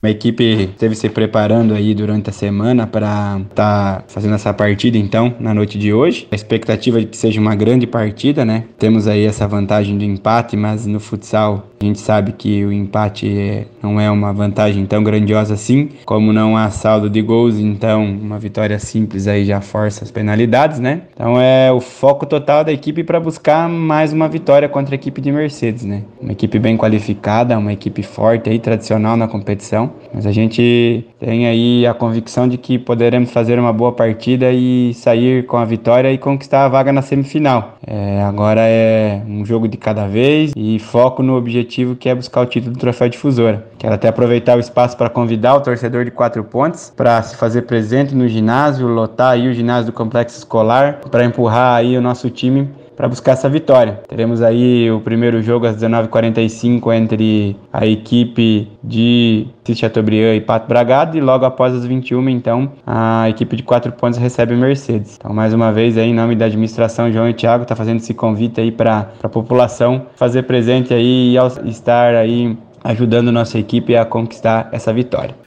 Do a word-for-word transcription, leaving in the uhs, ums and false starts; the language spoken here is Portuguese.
A equipe esteve se preparando aí durante a semana para estar tá fazendo essa partida, então, na noite de hoje. A expectativa é de que seja uma grande partida, né? Temos aí essa vantagem do empate, mas no futsal a gente sabe que o empate é, não é uma vantagem tão grandiosa assim. Como não há saldo de gols, então uma vitória simples aí já força as penalidades, né? Então é o foco total da equipe para buscar mais uma vitória contra a equipe de Mercedes, né? Uma equipe bem qualificada, uma equipe forte aí, tradicional na competição. Mas a gente tem aí a convicção de que poderemos fazer uma boa partida e sair com a vitória e conquistar a vaga na semifinal. É, agora é um jogo de cada vez e foco no objetivo que é buscar o título do Troféu Difusora. Quero até aproveitar o espaço para convidar o torcedor de Quatro Pontes para se fazer presente no ginásio, lotar aí o ginásio do Complexo Escolar para empurrar aí o nosso time para buscar essa vitória. Teremos aí o primeiro jogo às dezenove e quarenta e cinco entre a equipe de Chateaubriand e Pato Bragado e logo após as vinte e uma, então, a equipe de Quatro Pontos recebe o Mercedes. Então, mais uma vez, aí, em nome da administração, João e Thiago está fazendo esse convite aí para a população fazer presente aí e estar aí ajudando nossa equipe a conquistar essa vitória.